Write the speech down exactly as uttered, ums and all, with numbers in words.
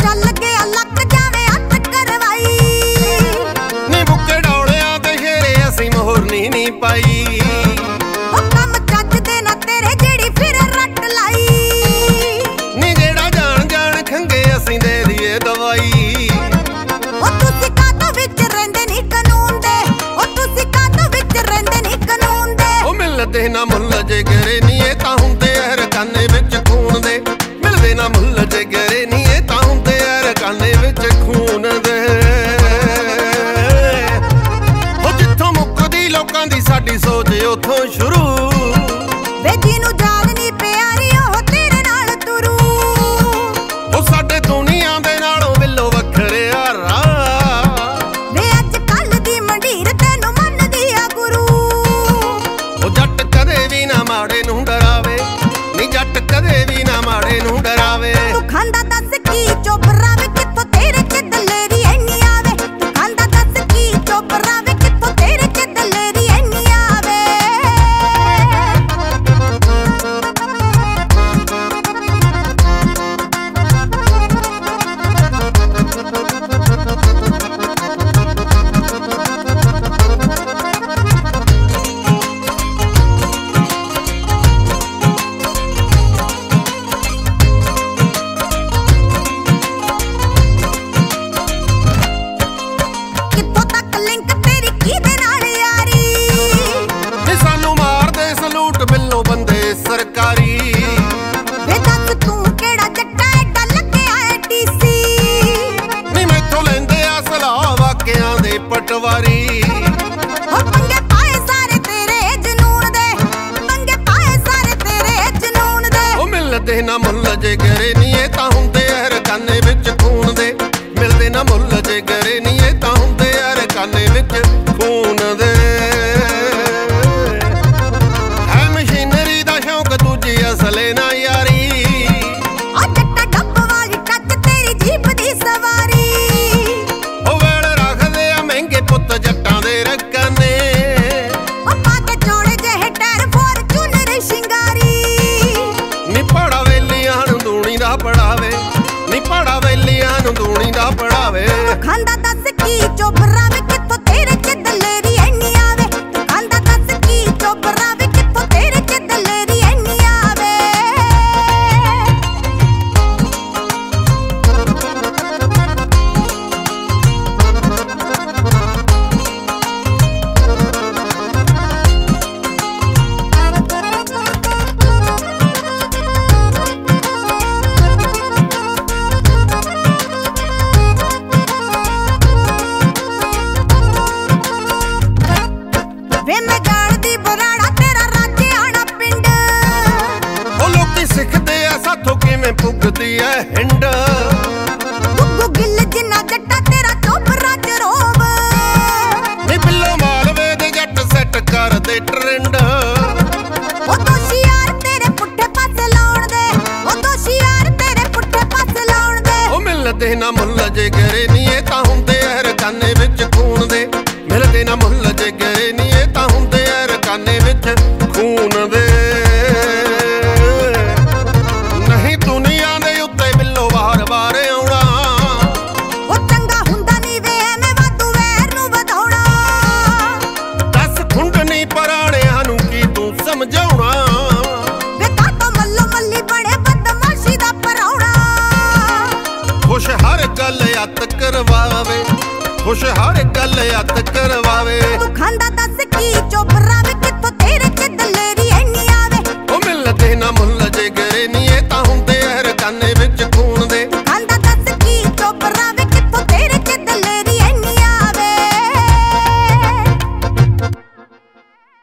ਚੱਲ ਗਿਆ ਲੱਕ ਜਾਵੇ ਹੱਥ ਕਰਵਾਈ ਨੀ ਮੁੱਕੇ ਡੌਲਿਆਂ ਤੇ ਸ਼ੇਰੇ ਅਸੀਂ ਮੋਹਰਨੀ ਨਹੀਂ ਪਾਈ ਉਹ ਕੰਮ ਚੱਜਦੇ ਨਾ ਤੇਰੇ ਜਿਹੜੀ ਫਿਰ ਰੱਟ ਲਾਈ ਨੀ ਜਿਹੜਾ ਜਾਣ ਜਾਣ ਖੰਗੇ ਅਸੀਂ ਦੇ ਦਈਏ ਦਵਾਈ ਉਹ ਤੁਸੀਂ ਕਾਹਤੋਂ ਵਿੱਚ ਰਹਿੰਦੇ ਨੀ ਕਾਨੂੰਨ ਦੇ ਉਹ ਤੁਸੀਂ ਕਾਹਤੋਂ ਵਿੱਚ ਰਹਿੰਦੇ ਨੀ ਕਾਨੂੰਨ ਦੇ ਉਹ ਮਿਲਦੇ ਨਾ ਮੁੱਲ ਜੇ ਗਰੇ ਨੀ ਇਹ ਤਾਂ ਹੁੰਦੇ ਐ ਰਕਾਨੇ ਵਿੱਚ ਖੂਨ ਦੇ ਮਿਲਦੇ ਨਾ ਮੁੱਲ ਜੇ ਗਰੇ ਨੀ ਇਹ ਤਾਂ ਹੁੰਦੇ ਐ ਰਕਾਨੇ ਵਿੱਚ ਖੂਨ ਦੇ ਉਹ ਜਿੱਥੋਂ ਮੁੱਕਦੀ ਲੋਕਾਂ ਦੀ ਸਾਡੀ ਸੋਚ ਉੱਥੋਂ ਸ਼ੁਰੂ ਵੇ ਜਿਹਨੂੰ ਯਾਦ ਨੀ ਪਿਆਰੀ ਉਹ ਤੇਰੇ ਨਾਲ ਤੁਰੂ ਉਹ ਸਾਡੇ ਦੁਨੀਆ ਦੇ ਨਾਲੋਂ ਬਿੱਲੋ ਵੱਖਰਿਆ ਰਾਹ ਵੇ ਅੱਜ ਕੱਲ ਦੀ ਮੰਡੀਰ ਤੈਨੂੰ ਮੰਨਦੀ ਆ ਗੁਰੂ ਉਹ ਜੱਟ ਕਦੇ ਵੀ ਨਾ ਮਾੜੇ ਨੂੰ ਡਰਾਵੇ ਨੀ ਜੱਟ ਕਦੇ ਵੀ ਨਾ ਮਾੜੇ ਨੂੰ ਡਰਾਵੇ ਤੂੰ ਖਾਂਦਾ ਦੱਸ ਕੀ ਚੋਬਰਾ ਵੇ ਕਿੱਥੋਂ ਤੇਰੇ ਚ ਦਲੇਰੀ ਐਨੀ ਆਵੇ ਤੂੰ ਖਾਂਦਾ ਦੱਸ ਕੀ ਚੋਬਰਾ ਵੇ ਕਿੱਥੋਂ ਤੇਰੇ ਚ ਦਲੇਰੀ ਐਨੀ ਆਵੇ ਕਿੱਥੋਂ ਤੱਕ ਲਿੰਕ ਤੇਰੀ ਕਿਹਦੇ ਨਾਲ ਯਾਰੀ ਨੀ ਸਾਨੂੰ ਮਾਰਦੇ ਸਲੂਟ ਬਿੱਲੋ ਬੰਦੇ ਸਰਕਾਰੀ ਵੇ ਦੱਸ ਤੂੰ ਕਿਹੜਾ ਜੱਟਾ ਐਡਾ ਲੱਗਿਆ ਏ ਡੀਸੀ ਨੀ ਮੈਥੋਂ ਲੈਂਦੇ ਆ ਸਲਾਹ ਵਾਕਿਆਂ ਦੇ ਪਟਵਾਰੀ ਹੋ ਪੰਗੇ ਪਾਏ ਸਾਰੇ ਤੇਰੇ ਜਨੂਨ ਦੇ ਪੰਗੇ ਪਾਏ ਸਾਰੇ ਤੇਰੇ ਜਨੂਨ ਦੇ ਉਹ ਮਿਲਦੇ ਨਾ ਮੁੱਲ ਜੇ ਗਰੇ ਨੀ ਇਹ ਤਾਂ ਹੁੰਦੇ ਐ ਰਕਾਨੇ ਵਿੱਚ ਖੂਨ ਦੇ ਮਿਲਦੇ ਨਾ ਮੁੱਲ ਜੇ ਗਰੇ ਨੀ ਇਹ ਤਾਂ ਹੁੰਦੇ ਐ ਰਕਾਨੇ ਵਿੱਚ ਖੂਨ ਦੇ ਹੈ ਮਸ਼ੀਨਰੀ ਦਾ ਸ਼ੌਕ ਦੂਜੀ ਅਸਲੇ ਨਾ ਯਾਰੀ ਆ ਜੱਟਾ ਡੱਬ ਵਾਲੀ ਟੱਚ ਤੇਰੀ ਜੀਪ ਦੀ ਸਵਾਰੀ ਉਹ ਵੇਲ ਰੱਖਦੇ ਆ ਮਹਿੰਗੇ ਪੁੱਤ ਜੱਟਾਂ ਦੇ ਰਕਾਨੇ ਉਹ ਪਾ ਕੇ ਚੌੜੇ ਜਿਹੇ ਟਾਇਰ ਫੋਰਚੂਨਰ ਸ਼ਿੰਗਾਰੀ ਨੀ ਪਾੜਾ ਵੇਲੀਆਂ ਨੂੰ ਦੂਣੀ ਦਾ ਪੜਾਵੇ ਨੀ ਪਾੜਾ ਵੇਲੀਆਂ ਨੂੰ ਦੂਣੀ ਦਾ ਪੜਾਵੇ ਤੂੰ ਖਾਂਦਾ ਦੱਸ ਕੀ ਚੋਬਰਾ ਵੇ ਕਿੱਥੋਂ ਤੇਰੇ ਚ ਦਲੇਰੀ ਐਨੀ ਆਵੇ ਤੂੰ ਖਾਂਦਾ ਦੱਸ ਕੀ ਚੋਬਰਾ ਵੇ ਕਿੱਥੋਂ ਤੇਰੇ ਚ ਦਲੇਰੀ ਐਨੀ ਆਵੇ ਵੇ ਮੈਂ ਜਾਣਦੀ ਬਰਾੜਾ ਤੇਰਾ ਰਾਜੇ ਆਣਾ ਪਿੰਡ ਉਹ ਲੋਕੀ ਸਿੱਖਦੇ ਆ ਸਾਥੋਂ ਕਿਵੇਂ ਪੁੱਗਦੀ ਐ ਹਿੰਡ ਗੁੱਗੂ ਗਿੱਲ ਜਿੰਨਾ ਜੱਟਾ ਤੇਰਾ ਚੋਬਰਾ ਚ ਰੋਬ ਨੀ ਬਿੱਲੋ ਮਾਲਵੇ ਦੇ ਜੱਟ ਸੈੱਟ ਕਰਦੇ ਟ੍ਰੈਂਡ ਉਹ ਦੋਸ਼ੀ ਯਾਰ ਤੇਰੇ ਪੁੱਠੇ ਪਾਸੇ ਲਾਉਣ ਦੇ ਉਹ ਦੋਸ਼ੀ ਯਾਰ ਤੇਰੇ ਪੁੱਠੇ ਪਾਸੇ ਲਾਉਣ ਦੇ ਉਹ ਮਿਲਦੇ ਨਾ ਮੁੱਲ ਜੇ ਗਰੇ ਨੀ ਇਹ ਤਾਂ ਹੁੰਦੇ ਐ ਰਕਾਨੇ ਵਿੱਚ ਖੂਨ ਦੇ ਮਿਲਦੇ ਨਾ ਮੁੱਲ ਜੇ ਗਰੇ ਨੀ ਇਹ ਤਾਂ ਹੁੰਦੇ ਐ ਰਕਾਨੇ ਵਿੱਚ ਖੂਨ ਦੇ ਨਹੀਂ ਦੁਨੀਆ ਦੇ ਉੱਤੇ ਬਿੱਲੋ ਵਾਰ-ਵਾਰ ਆਉਣਾ ਉਹ ਚੰਗਾ ਹੁੰਦਾ ਨੀ ਵੇ ਐਵੇਂ ਵਾਧੂ ਵੈਰ ਨੂੰ ਵਧਾਉਣਾ ਦਸ ਖੁੰਡ ਨੀ ਪਰਾਣਿਆਂ ਨੂੰ ਕੀ ਤੂੰ ਸਮਝਾਉਣਾ ਵੇ ਕਾਤੋਂ ਮੱਲੋ ਮੱਲੀ ਬਣੇ ਬਦਮਾਸ਼ੀ ਦਾ ਪਰਾਉਣਾ ਖੁਸ਼ ਹਰ ਗੱਲ ਅੱਤ ਕਰਵਾਵੇ ਖੁਸ਼ ਹਰ ਗੱਲ ਅੱਤ ਕਰਵਾਵੇ ਤੂੰ ਖਾਂਦਾ ਦੱਸ ਕੀ ਚੋਬਰਾ ਵੇ ਕਿੱਥੋਂ ਤੇਰੇ ਚ ਦਲੇਰੀ ਐਨੀ